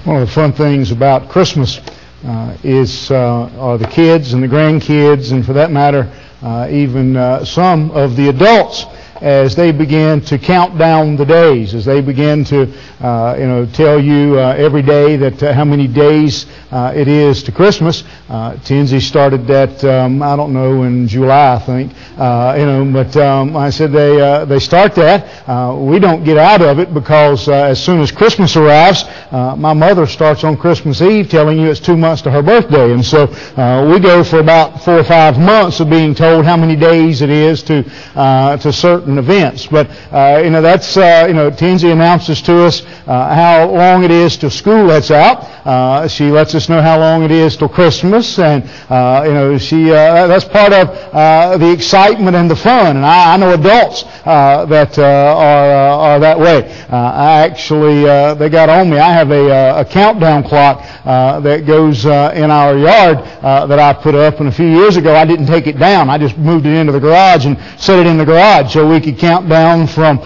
One of the fun things about Christmas are the kids and the grandkids, and for that matter, even some of the adults, as they begin to count down the days, as they begin to tell you every day that how many days it is to Christmas. Tinsy started that I don't know, in July, I think. But I said they start that. We don't get out of it because as soon as Christmas arrives, my mother starts on Christmas Eve telling you it's 2 months to her birthday, and so we go for about 4 or 5 months of being told how many days it is to certain events. But that's Tinsy announces to us how long it is till school lets out. She lets us know how long it is till Christmas, and that's part of the excitement and the fun. And I know adults that are that way. They got on me. I have a countdown clock that goes in our yard that I put up, and a few years ago I didn't take it down. I just moved it into the garage and set it in the garage so we could count down from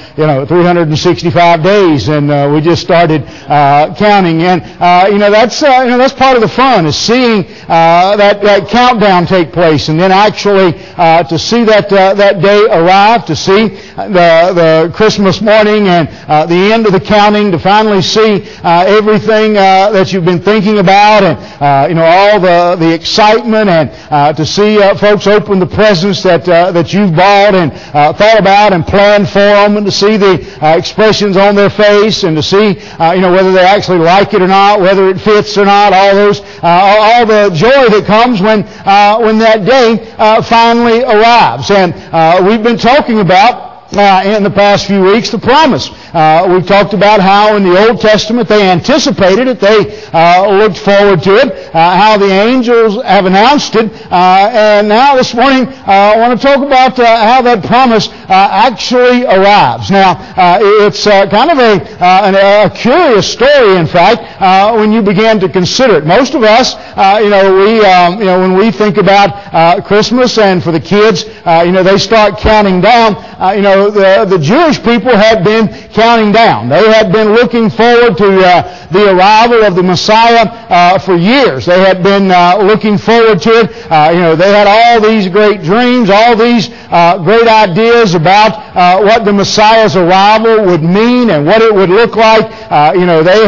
365 days, and we just started counting. And that's part of the fun, is seeing that countdown take place, and then actually to see that day arrive, to see the Christmas morning and the end of the counting, to finally see everything that you've been thinking about, and all the excitement, and to see folks open the presents that you've bought and thought about and planned for them, and to see the expressions on their face, and to see whether they actually like it or not, whether it fits or not, all the joy that comes when that day finally arrives. And we've been talking about in the past few weeks the promise. We've talked about how in the Old Testament they anticipated it, they looked forward to it, how the angels have announced it, and now this morning I want to talk about how that promise actually arrives. Now, it's kind of a curious story, in fact, when you begin to consider it. Most of us, when we think about Christmas, and for the kids, they start counting down. The Jewish people had been counting down. They had been looking forward to the arrival of the Messiah for years. They had been looking forward to it. They had all these great dreams, all these great ideas about what the Messiah's arrival would mean and what it would look like. They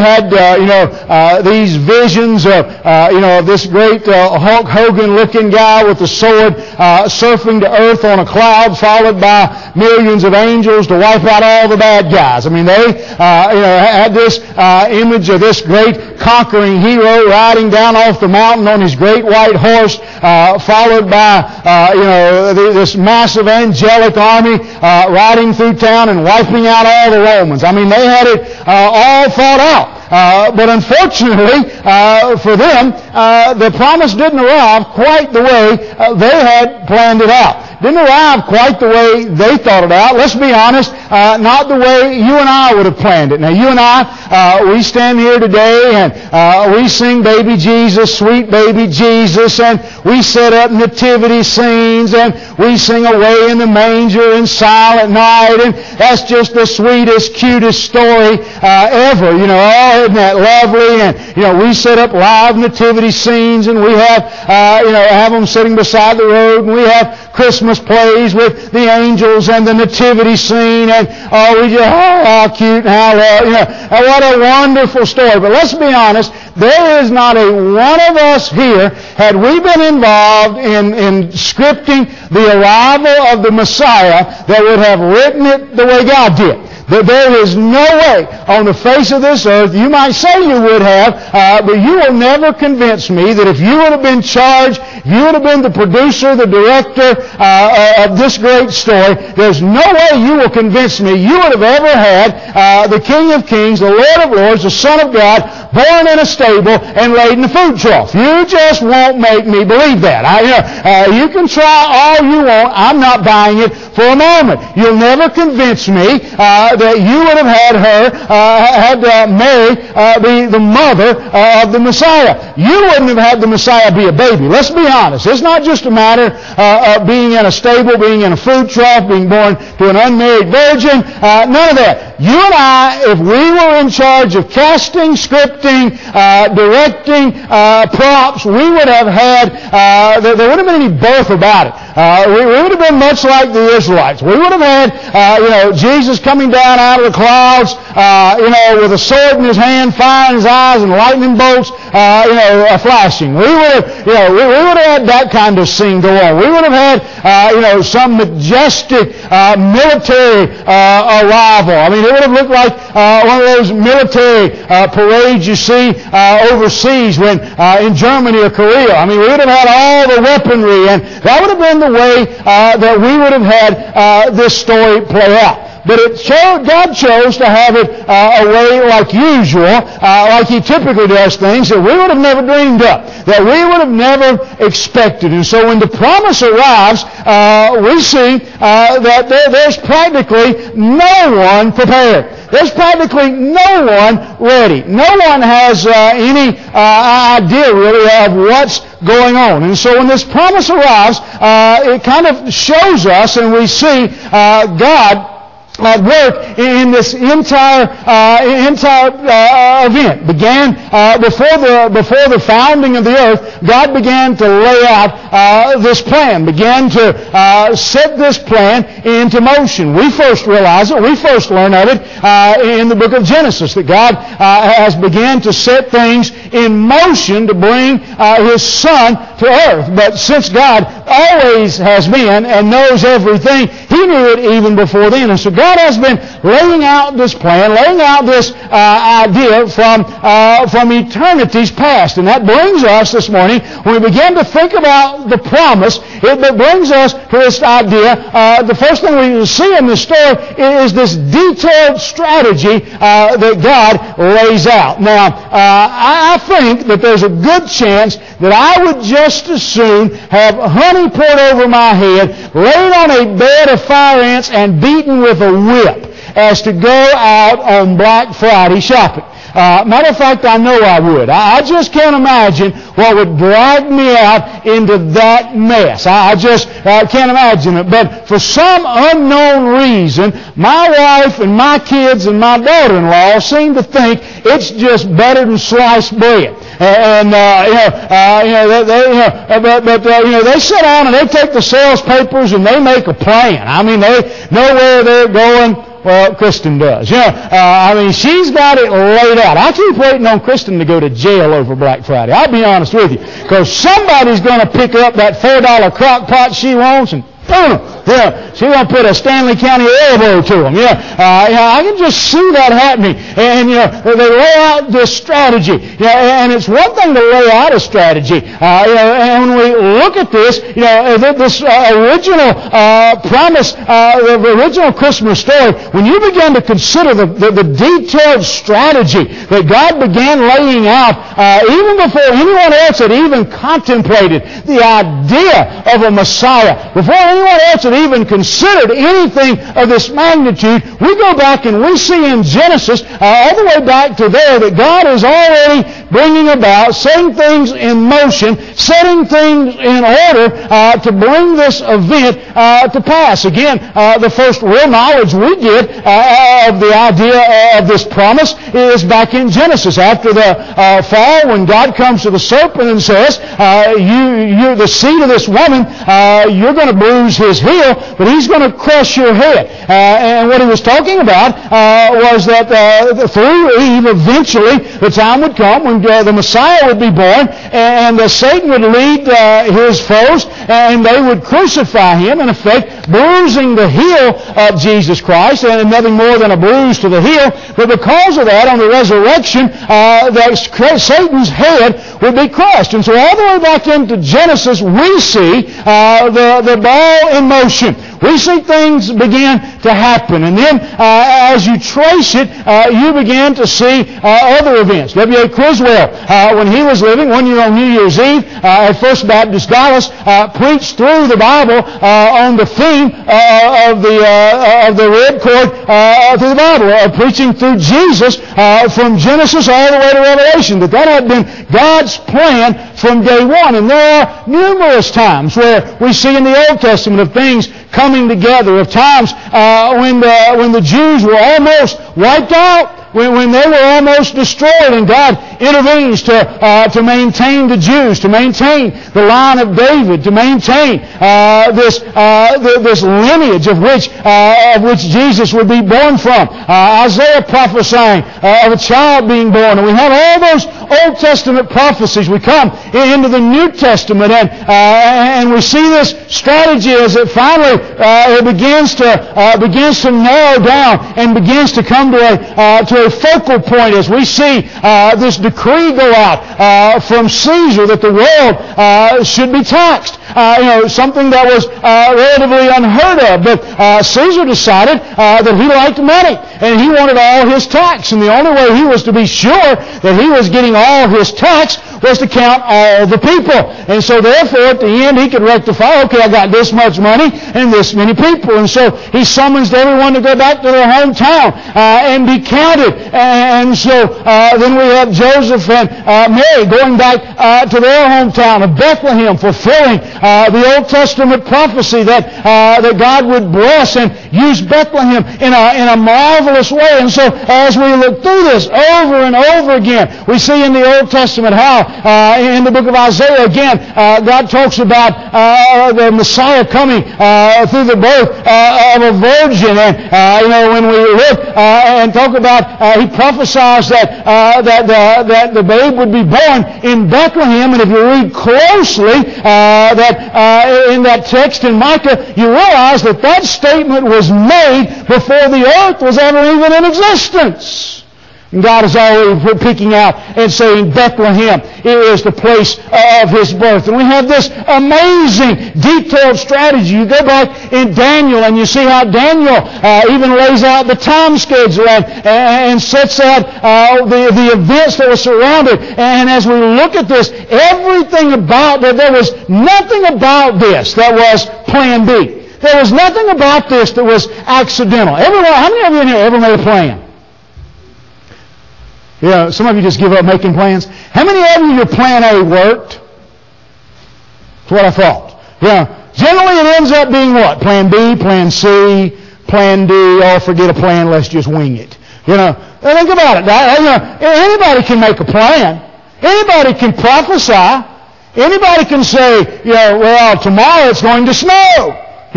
had these visions of this great Hulk Hogan-looking guy with the sword surfing to earth on a cloud, followed by millions of angels to wipe out all the bad guys. I mean, they had this image of this great conquering hero riding down off the mountain on his great white horse, followed by this massive angelic army riding through town and wiping out all the Romans. I mean, they had it all thought out. But unfortunately for them, the promise didn't arrive quite the way they had planned it out. Didn't arrive quite the way they thought it out. Let's be honest, not the way you and I would have planned it. Now, you and I, we stand here today and we sing Baby Jesus, Sweet Baby Jesus, and we set up nativity scenes, and we sing Away in the Manger and Silent Night, and that's just the sweetest, cutest story ever. Isn't that lovely? And, we set up live nativity scenes, and we have them sitting beside the road, and we have Christmas plays with the angels and the nativity scene, and how cute and how what a wonderful story. But let's be honest, there is not a one of us here, had we been involved in scripting the arrival of the Messiah, that would have written it the way God did. There is no way on the face of this earth, you might say you would have, but you will never convince me that if you would have been charged, you would have been the producer, the director of this great story, there's no way you will convince me you would have ever had the King of Kings, the Lord of Lords, the Son of God, born in a stable and laid in a food trough. You just won't make me believe that. You can try all you want. I'm not buying it for a moment. You'll never convince me that you would have had Mary be the mother of the Messiah. You wouldn't have had the Messiah be a baby. Let's be honest. It's not just a matter of being in a stable, being in a food trough, being born to an unmarried virgin. None of that. You and I, if we were in charge of casting, scripting, scripting, directing, props, we would have had, there wouldn't have been any birth about it. We would have been much like the Israelites. We would have had, Jesus coming down out of the clouds, with a sword in his hand, fire in his eyes, and lightning bolts, flashing. We would have had that kind of scene go on. We would have had, some majestic military arrival. I mean, it would have looked like one of those military parades you see overseas when in Germany or Korea. I mean, we would have had all the weaponry, and that would have been the way that we would have had this story play out. But God chose to have it a way like usual, like He typically does things that we would have never dreamed of, that we would have never expected. And so when the promise arrives, we see that there's practically no one prepared. There's practically no one ready. No one has any idea really of what's going on. And so when this promise arrives, it kind of shows us, and we see God at work in this entire event. Began before the founding of the earth. God began to lay out this plan. Began to set this plan into motion. We first realize it. We first learn of it in the book of Genesis, that God has began to set things in motion to bring His Son to earth. But since God always has been and knows everything, He knew it even before then. And so God has been laying out this plan, laying out this idea from eternity's past. And that brings us this morning, when we begin to think about the promise, it brings us to this idea. The first thing we see in this story is this detailed strategy that God lays out. Now, I think that there's a good chance that I would just as soon have honey poured over my head, laid on a bed of fire ants, and beaten with a whip as to go out on Black Friday shopping. Matter of fact, I know I would. I just can't imagine what would drag me out into that mess. I just can't imagine it. But for some unknown reason, my wife and my kids and my daughter-in-law seem to think it's just better than sliced bread. They sit down and they take the sales papers and they make a plan. I mean, they know where they're going. Well, Kristen does. She's got it laid out. I keep waiting on Kristen to go to jail over Black Friday. I'll be honest with you. Because somebody's going to pick up that $4 crock pot she wants and boom! She's going to put a Stanley County elbow to them. I can just see that happening. And, they lay out this strategy. And it's one thing to lay out a strategy. And when we look at this, this original promise, the original Christmas story, when you begin to consider the detailed strategy that God began laying out, even before anyone else had even contemplated the idea of a Messiah, before anyone else had even considered anything of this magnitude, we go back and we see in Genesis, all the way back to there, that God is already bringing about, setting things in motion, setting things in order to bring this event to pass. Again, the first real knowledge we get of the idea of this promise is back in Genesis. After the fall, when God comes to the serpent and says, you're the seed of this woman, you're going to bruise his heel, but he's going to crush your head. And what he was talking about was that through Eve, eventually, the time would come when the Messiah would be born, and Satan would lead his foes, and they would crucify him, in effect, bruising the heel of Jesus Christ, and nothing more than a bruise to the heel. But because of that, on the resurrection, Satan's head would be crushed. And so all the way back into Genesis, we see the ball in motion. We see things begin to happen. And then as you trace it, you begin to see other events. W.A. Criswell, when he was living, one year on New Year's Eve at First Baptist Dallas, preached through the Bible on the theme of the red cord through the Bible, preaching through Jesus from Genesis all the way to Revelation, that had been God's plan from day one. And there are numerous times where we see in the Old Testament of things coming together, of times when the Jews were almost wiped out, when they were almost destroyed, and God intervenes to maintain the Jews, to maintain the line of David, to maintain this lineage of which Jesus would be born from. Isaiah prophesying of a child being born. And we have all those Old Testament prophecies. We come into the New Testament and we see this strategy as it finally it begins to narrow down and begins to come to a focal point as we see this decree go out from Caesar that the world should be taxed. Something that was relatively unheard of. But Caesar decided that he liked money and he wanted all his tax. And the only way he was to be sure that he was getting all his tax was to count all the people. And so therefore at the end he could rectify, okay, I got this much money and this many people. And so he summons everyone to go back to their hometown and be counted. And so then we have Joseph and Mary going back to their hometown of Bethlehem, fulfilling the Old Testament prophecy that God would bless and use Bethlehem in a marvelous way. And so as we look through this over and over again, we see in the Old Testament how in the book of Isaiah again, God talks about the Messiah coming through the birth of a virgin. And when we look and talk about, he prophesies that the babe would be born in Bethlehem. And if you read closely in that text in Micah, you realize that statement was made before the earth was ever even in existence. And God is already picking out and saying Bethlehem is the place of His birth. And we have this amazing detailed strategy. You go back in Daniel and you see how Daniel even lays out the time schedule and sets out the events that were surrounded. And as we look at this, everything about that, there was nothing about this that was plan B. There was nothing about this that was accidental. How many of you in here ever made a plan? Yeah, some of you just give up making plans. How many of you, your plan A worked? That's what I thought. Yeah. Generally it ends up being what? Plan B, plan C, plan D, oh, forget a plan, let's just wing it. Think about it. Anybody can make a plan. Anybody can prophesy. Anybody can say, well, tomorrow it's going to snow.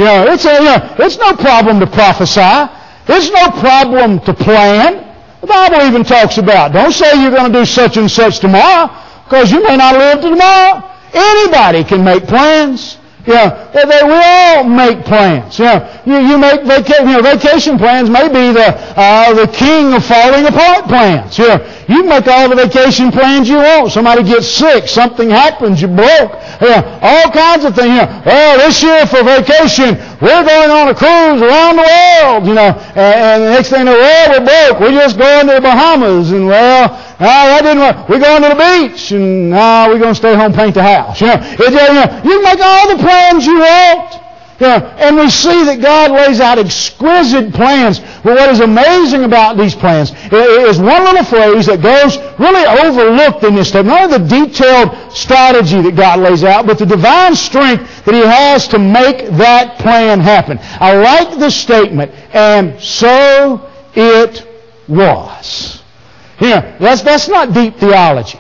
It's no problem to prophesy. It's no problem to plan. The Bible even talks about, don't say you're going to do such and such tomorrow, because you may not live to tomorrow. Anybody can make plans. We all make plans. You make vacation plans may be the king of falling apart plans. You can make all the vacation plans you want. Somebody gets sick, something happens, you're broke. All kinds of things. Well, this year for vacation, we're going on a cruise around the world. And the next thing you know, we're broke. We're just going to the Bahamas, and that didn't work. We're going to the beach, and we're going to stay home, paint the house. You can make all the plans you want. And we see that God lays out exquisite plans. But what is amazing about these plans is one little phrase that goes really overlooked in this statement. Not only the detailed strategy that God lays out, but the divine strength that He has to make that plan happen. I like this statement, and so it was. That's not deep theology.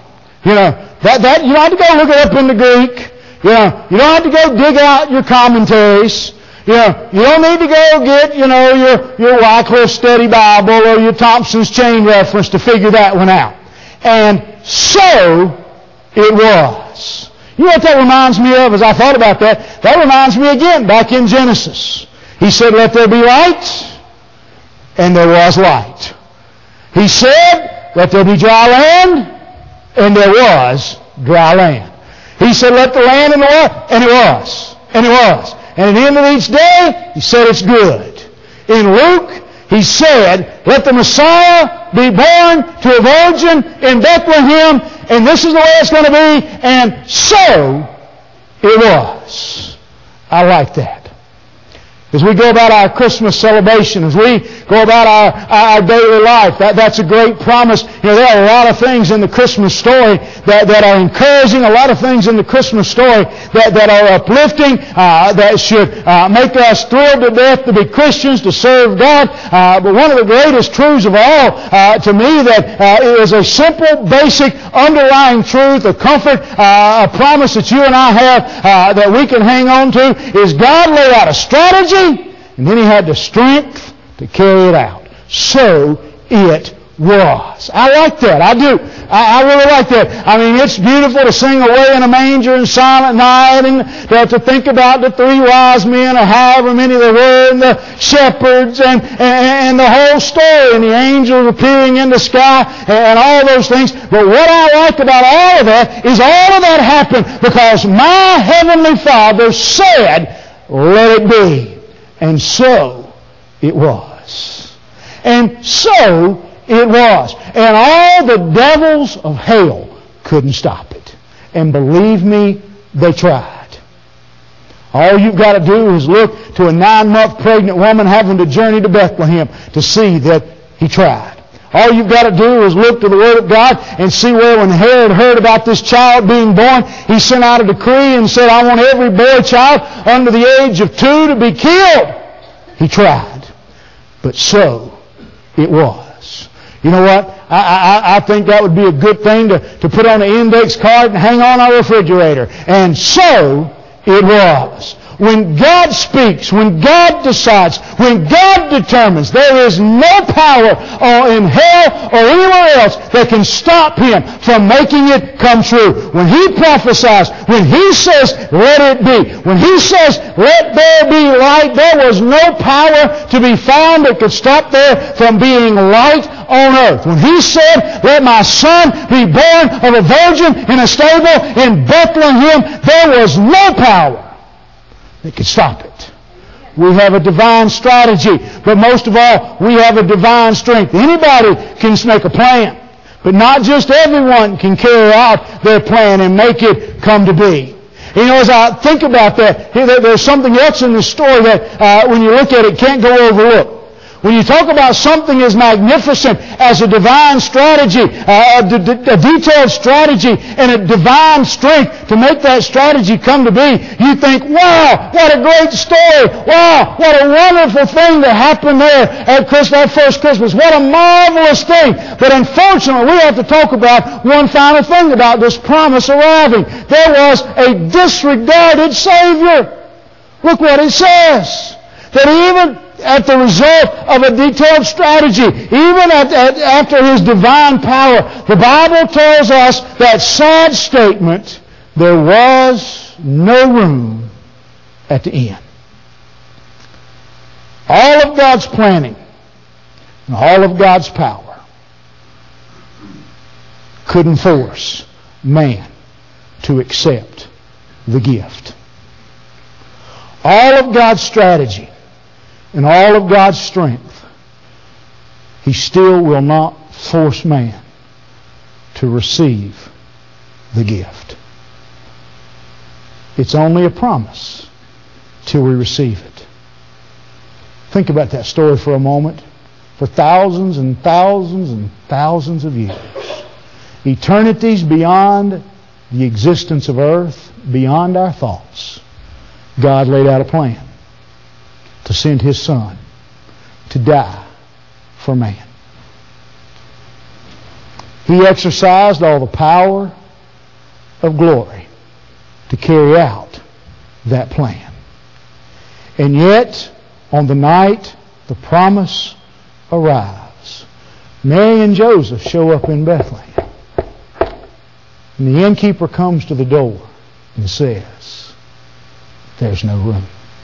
That you don't have to go look it up in the Greek. You don't have to go dig out your commentaries. You don't need to go get, your Wycliffe Study Bible or your Thompson's Chain Reference to figure that one out. And so it was. You know what that reminds me of as I thought about that? That reminds me again back in Genesis. He said, let there be light, and there was light. He said, let there be dry land, and there was dry land. He said, let the land and the water, and it was. And it was. And at the end of each day, He said, it's good. In Luke, He said, let the Messiah be born to a virgin in Bethlehem, and this is the way it's going to be, and so it was. I like that. As we go about our Christmas celebration, as we go about our daily life, that's a great promise. There are a lot of things in the Christmas story that are encouraging, a lot of things in the Christmas story that are uplifting, that should make us thrilled to death to be Christians, to serve God. But one of the greatest truths of all, to me, that is a simple, basic, underlying truth, a comfort, a promise that you and I have that we can hang on to, is God laid out a strategy, and then He had the strength to carry it out. So it was. I like that. I do. I really like that. I mean, it's beautiful to sing Away in a Manger and Silent Night, and to think about the 3 wise men, or however many there were, and the shepherds, and the whole story, and the angels appearing in the sky, and all those things. But what I like about all of that is all of that happened because my Heavenly Father said, "Let it be." And so it was. And so it was. And all the devils of hell couldn't stop it. And believe me, they tried. All you've got to do is look to a 9-month pregnant woman having to journey to Bethlehem to see that He tried. All you've got to do is look to the Word of God and see where when Herod heard about this child being born, he sent out a decree and said, "I want every boy child under the age of 2 to be killed." He tried. But so it was. You know what? I think that would be a good thing to put on an index card and hang on our refrigerator. And so it was. When God speaks, when God decides, when God determines, there is no power in hell or anywhere else that can stop Him from making it come true. When He prophesies, when He says, "Let it be," when He says, "Let there be light," there was no power to be found that could stop there from being light on earth. When He said, "Let my son be born of a virgin in a stable in Bethlehem," there was no power that could stop it. We have a divine strategy, but most of all, we have a divine strength. Anybody can make a plan, but not just everyone can carry out their plan and make it come to be. You know, as I think about that, there's something else in this story that, when you look at it, can't go overlooked. When you talk about something as magnificent as a divine strategy, a detailed strategy, and a divine strength to make that strategy come to be, you think, wow, what a great story. Wow, what a wonderful thing that happened there at that first Christmas. What a marvelous thing. But unfortunately, we have to talk about one final thing about this promise arriving. There was a disregarded Savior. Look what it says. That even at the result of a detailed strategy, even after His divine power, the Bible tells us that sad statement, there was no room at the end. All of God's planning and all of God's power couldn't force man to accept the gift. All of God's strategy and all of God's strength, He still will not force man to receive the gift. It's only a promise till we receive it. Think about that story for a moment. For thousands and thousands and thousands of years, eternities beyond the existence of earth, beyond our thoughts, God laid out a plan to send His Son to die for man. He exercised all the power of glory to carry out that plan. And yet, on the night the promise arrives, Mary and Joseph show up in Bethlehem. And the innkeeper comes to the door and says, "There's no room."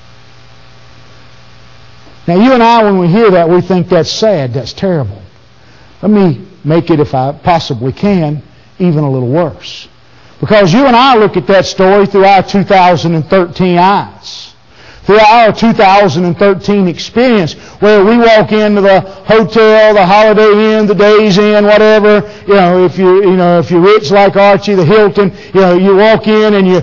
Now, you and I, when we hear that, we think that's sad, that's terrible. Let me make it, if I possibly can, even a little worse. Because you and I look at that story through our 2013 eyes. through our 2013 experience, where we walk into the hotel, the Holiday Inn, the Days Inn, whatever. If you're rich like Archie, the Hilton, you walk in and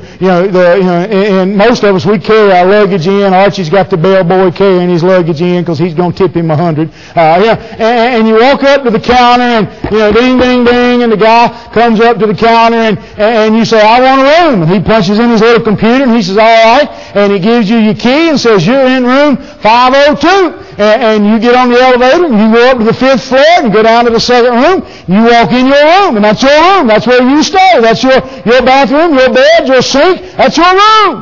and most of us, we carry our luggage in. Archie's got the bellboy carrying his luggage in because he's going to tip him $100. And you walk up to the counter and ding, ding, ding, and the guy comes up to the counter and you say, I want a room. And he punches in his little computer and he says, all right, and he gives you your key and says, you're in room 502. And you get on the elevator and you go up to the 5th floor and go down to the 2nd room. You walk in your room, and that's your room. That's where you stay. That's your bathroom, your bed, your sink. That's your room.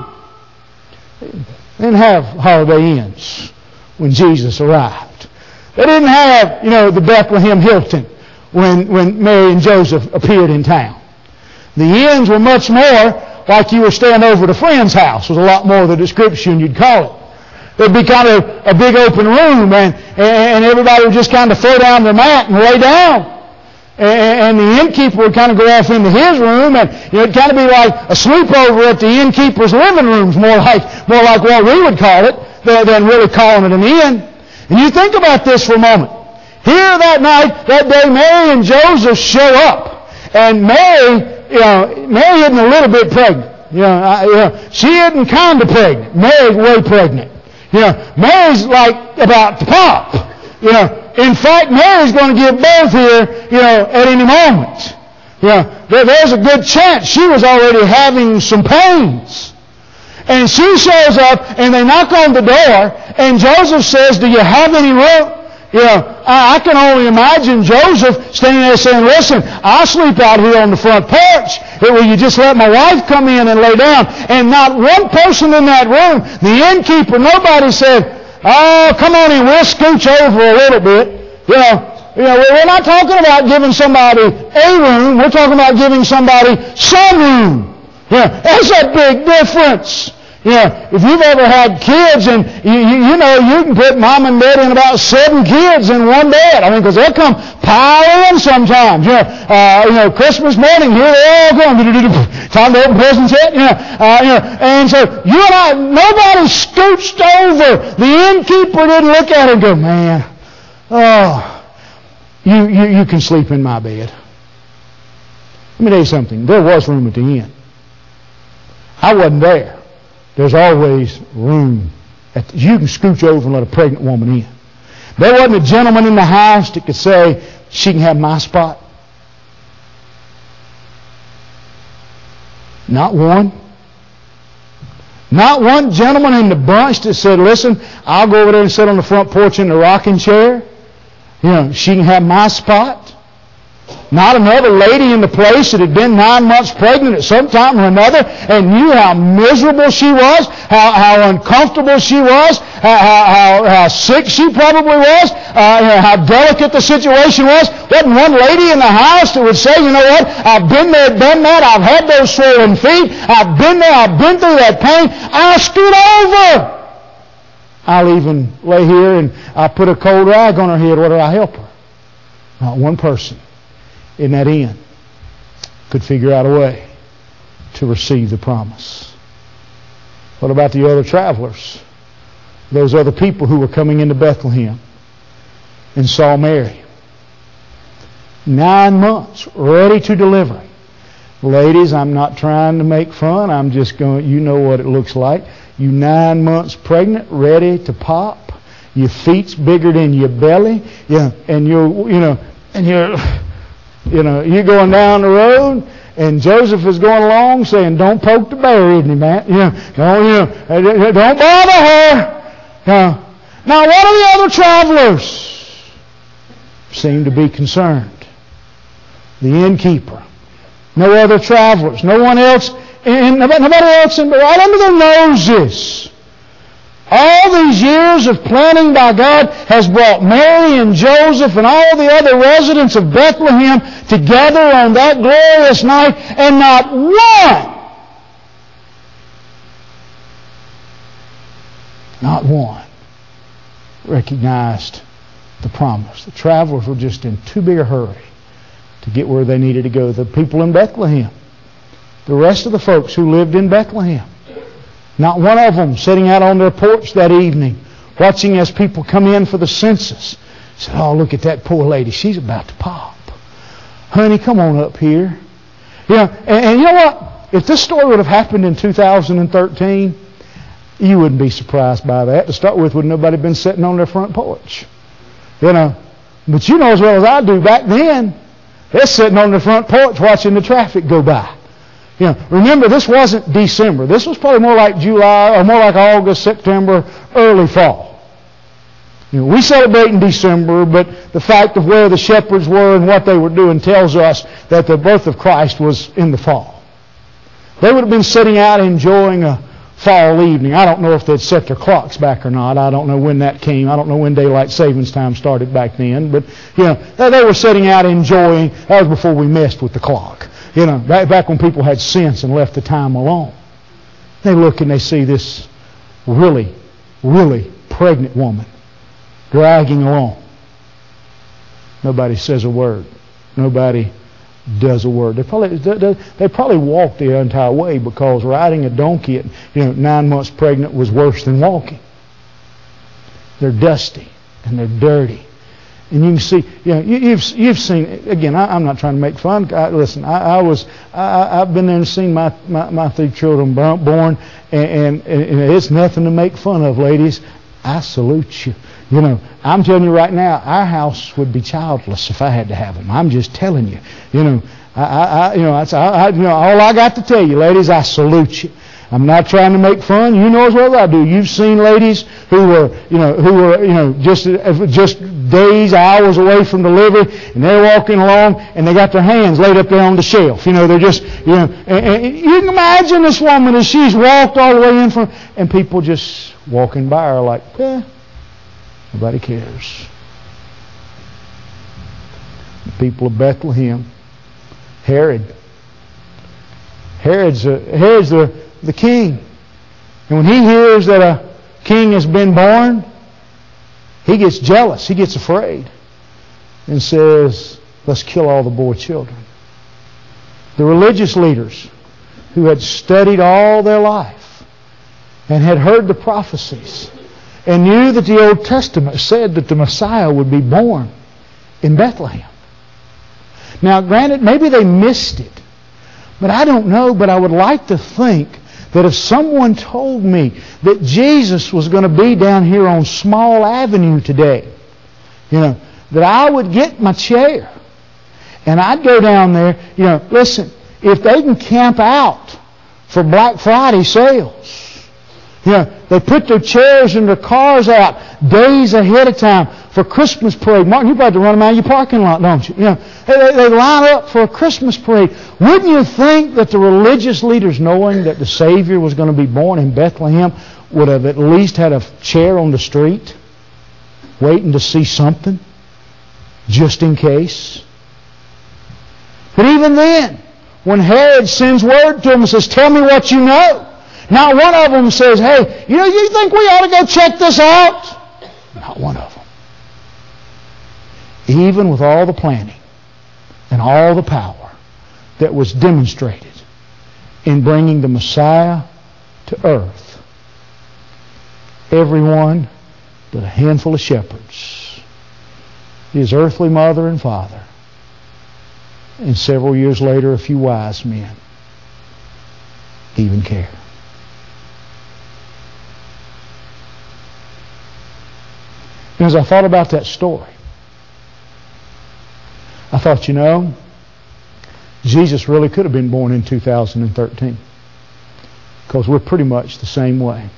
They didn't have Holiday Inns when Jesus arrived. They didn't have, the Bethlehem Hilton when Mary and Joseph appeared in town. The inns were much more like you were staying over at a friend's house, was a lot more the description you'd call it. There'd be kind of a big open room, and everybody would just kind of throw down their mat and lay down. And the innkeeper would kind of go off into his room, and it'd kind of be like a sleepover at the innkeeper's living rooms, more like what we would call it, than really calling it an inn. And you think about this for a moment. Here that night, that day, Mary and Joseph show up, and Mary isn't a little bit pregnant. She isn't kind of pregnant. Mary's way pregnant. Mary's like about to pop. In fact, Mary's going to give birth here, at any moment. There's a good chance she was already having some pains. And she shows up, and they knock on the door, and Joseph says, do you have any room? I can only imagine Joseph standing there saying, listen, I'll sleep out here on the front porch. Will you just let my wife come in and lay down? And not one person in that room, the innkeeper, nobody said, oh, come on in, we'll scooch over a little bit. We're not talking about giving somebody a room. We're talking about giving somebody some room. That's a big difference. If you've ever had kids and you can put mom and dad in about 7 kids in one bed. Because they'll come piling in sometimes. Christmas morning, here they all come. Time to open presents yet? And so you and I, nobody scooched over. The innkeeper didn't look at her and go, man, you can sleep in my bed. Let me tell you something. There was room at the inn. I wasn't there. There's always room. You can scooch over and let a pregnant woman in. There wasn't a gentleman in the house that could say, she can have my spot. Not one. Not one gentleman in the bunch that said, listen, I'll go over there and sit on the front porch in the rocking chair. She can have my spot. Not another lady in the place that had been 9 months pregnant at some time or another and knew how miserable she was, how uncomfortable she was, how sick she probably was, how delicate the situation was. Wasn't one lady in the house that would say, you know what, I've been there, done that, I've had those swollen feet, I've been there, I've been through that pain, I'll scoot over. I'll even lay here and I'll put a cold rag on her head. Whether I help her? Not one person in that inn could figure out a way to receive the promise. What about the other travelers? Those other people who were coming into Bethlehem and saw Mary. 9 months, ready to deliver. Ladies, I'm not trying to make fun. I'm just going, you know what it looks like. You 9 months pregnant, ready to pop. Your feet's bigger than your belly. And you're going down the road, and Joseph is going along saying, don't poke the bear, isn't he, man? Don't bother her. Now, what are the other travelers? Seem to be concerned. The innkeeper. No other travelers. No one else. Nobody else right under their noses. All these years of planning by God has brought Mary and Joseph and all the other residents of Bethlehem together on that glorious night, and not one recognized the promise. The travelers were just in too big a hurry to get where they needed to go. The people in Bethlehem, the rest of the folks who lived in Bethlehem, Not one of them sitting out on their porch that evening, watching as people come in for the census, said, "Oh, look at that poor lady. She's about to pop. Honey, come on up here." And you know what? If this story would have happened in 2013, you wouldn't be surprised by that. To start with, would nobody been sitting on their front porch? But you know as well as I do, back then, they're sitting on the front porch watching the traffic go by. Remember, this wasn't December. This was probably more like July, or more like August, September, early fall. We celebrate in December, but the fact of where the shepherds were and what they were doing tells us that the birth of Christ was in the fall. They would have been sitting out enjoying a fall evening. I don't know if they'd set their clocks back or not. I don't know when that came. I don't know when daylight savings time started back then. But, they were sitting out enjoying. That was before we messed with the clock. Back when people had sense and left the time alone. They look and they see this really, really pregnant woman dragging along. Nobody says a word. Nobody does a word. They probably walked the entire way, because riding a donkey at 9 months pregnant was worse than walking. They're dusty and they're dirty, and you can see. You've seen. Again, I'm not trying to make fun. Listen, I've been there and seen my 3 children born, and it's nothing to make fun of, ladies. I salute you. I'm telling you right now, our house would be childless if I had to have them. I'm just telling you. All I got to tell you, ladies, I salute you. I'm not trying to make fun. You know as well as I do. You've seen ladies who were just days, hours away from delivery, and they're walking along and they got their hands laid up there on the shelf. They're just, and you can imagine this woman as she's walked all the way in from, and people just walking by her like, nobody cares. The people of Bethlehem, Herod's the king. And when he hears that a king has been born, he gets jealous. He gets afraid and says, "Let's kill all the boy children." The religious leaders who had studied all their life and had heard the prophecies and knew that the Old Testament said that the Messiah would be born in Bethlehem. Now, granted, maybe they missed it, but I don't know. But I would like to think that if someone told me that Jesus was going to be down here on Small Avenue today, that I would get my chair and I'd go down there. Listen, if they can camp out for Black Friday sales, they put their chairs and their cars out days ahead of time for Christmas parade. Martin, you're about to run them out of your parking lot, don't you? They line up for a Christmas parade. Wouldn't you think that the religious leaders, knowing that the Savior was going to be born in Bethlehem, would have at least had a chair on the street waiting to see something, just in case? But even then, when Herod sends word to them and says, "Tell me what you know," not one of them says, "Hey, you think we ought to go check this out?" Not one of them. Even with all the planning and all the power that was demonstrated in bringing the Messiah to earth, everyone but a handful of shepherds, his earthly mother and father, and several years later a few wise men, even care. And as I thought about that story, I thought, Jesus really could have been born in 2013, because we're pretty much the same way.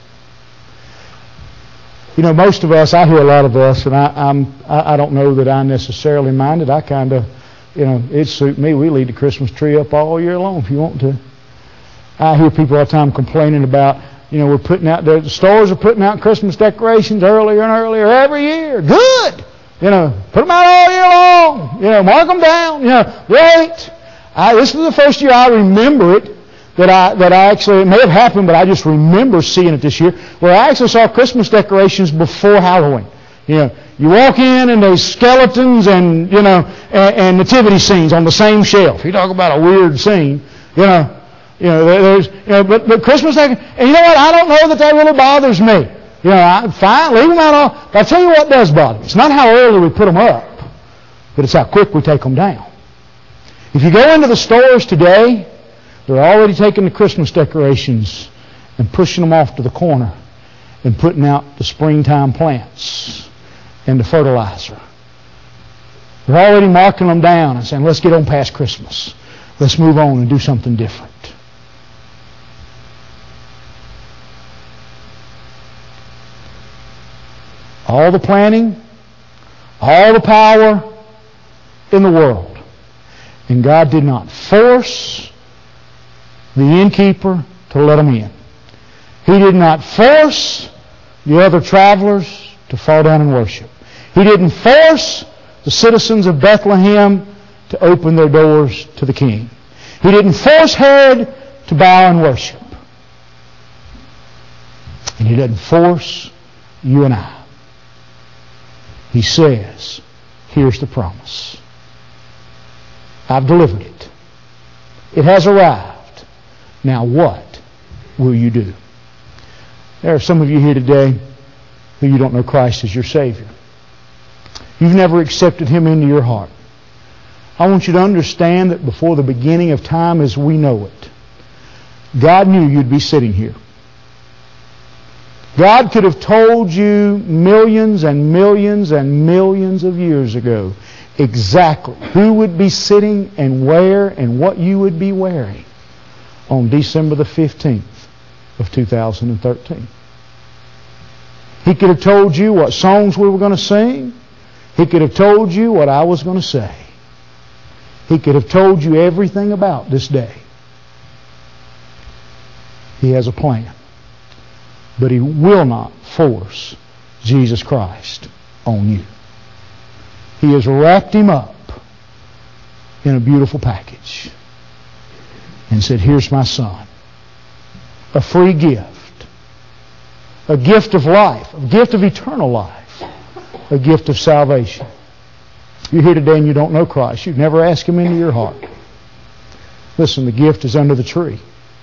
Most of us, I hear a lot of us, and I don't know that I necessarily mind it. I kind of, it suits me. We leave the Christmas tree up all year long if you want to. I hear people all the time complaining about, we're putting out, the stores are putting out Christmas decorations earlier and earlier every year. Good! Put them out all year long. Mark them down. Great. This is the first year I remember it that I actually, it may have happened, but I just remember seeing it this year, where I actually saw Christmas decorations before Halloween. You walk in and there's skeletons and, and nativity scenes on the same shelf. You talk about a weird scene, But Christmas, and you know what? I don't know that really bothers me. Fine, leave them out. But I tell you what does bother me. It's not how early we put them up, but it's how quick we take them down. If you go into the stores today, they're already taking the Christmas decorations and pushing them off to the corner and putting out the springtime plants and the fertilizer. They're already marking them down and saying, let's get on past Christmas. Let's move on and do something different. All the planning, all the power in the world. And God did not force the innkeeper to let them in. He did not force the other travelers to fall down and worship. He didn't force the citizens of Bethlehem to open their doors to the king. He didn't force Herod to bow and worship. And He doesn't force you and I. He says, here's the promise. I've delivered it. It has arrived. Now what will you do? There are some of you here today who you don't know Christ as your Savior. You've never accepted Him into your heart. I want you to understand that before the beginning of time as we know it, God knew you'd be sitting here. God could have told you millions and millions and millions of years ago exactly who would be sitting and where and what you would be wearing on December the 15th of 2013. He could have told you what songs we were going to sing. He could have told you what I was going to say. He could have told you everything about this day. He has a plan. But He will not force Jesus Christ on you. He has wrapped Him up in a beautiful package and said, here's my Son. A free gift. A gift of life. A gift of eternal life. A gift of salvation. You're here today and you don't know Christ. You've never asked Him into your heart. Listen, the gift is under the tree.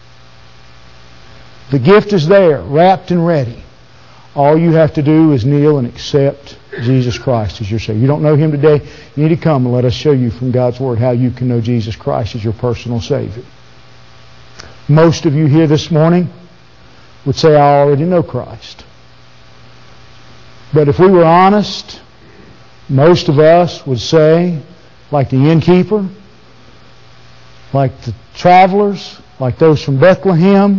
The gift is there, wrapped and ready. All you have to do is kneel and accept Jesus Christ as your Savior. You don't know Him today, you need to come and let us show you from God's Word how you can know Jesus Christ as your personal Savior. Most of you here this morning would say, I already know Christ. But if we were honest, most of us would say, like the innkeeper, like the travelers, like those from Bethlehem,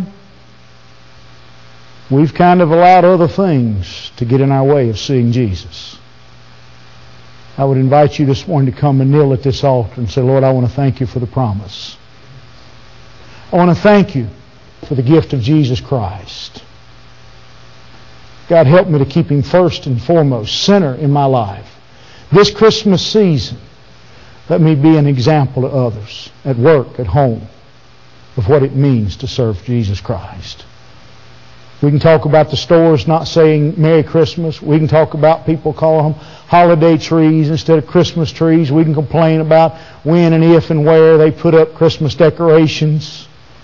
we've kind of allowed other things to get in our way of seeing Jesus. I would invite you this morning to come and kneel at this altar and say, Lord, I want to thank You for the promise. I want to thank You for the gift of Jesus Christ. God, help me to keep Him first and foremost, center in my life. This Christmas season, let me be an example to others at work, at home, of what it means to serve Jesus Christ. We can talk about the stores not saying Merry Christmas. We can talk about people calling them holiday trees instead of Christmas trees. We can complain about when and if and where they put up Christmas decorations.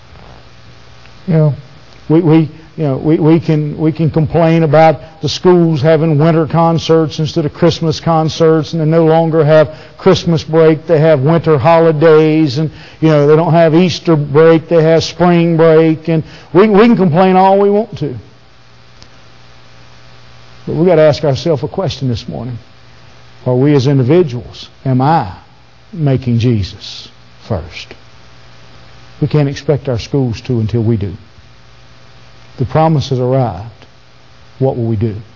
We can complain about the schools having winter concerts instead of Christmas concerts, and they no longer have Christmas break. They have winter holidays, and they don't have Easter break. They have spring break, and we can complain all we want to. But we've got to ask ourselves a question this morning. Are we as individuals, am I making Jesus first? We can't expect our schools to until we do. The promise has arrived. What will we do?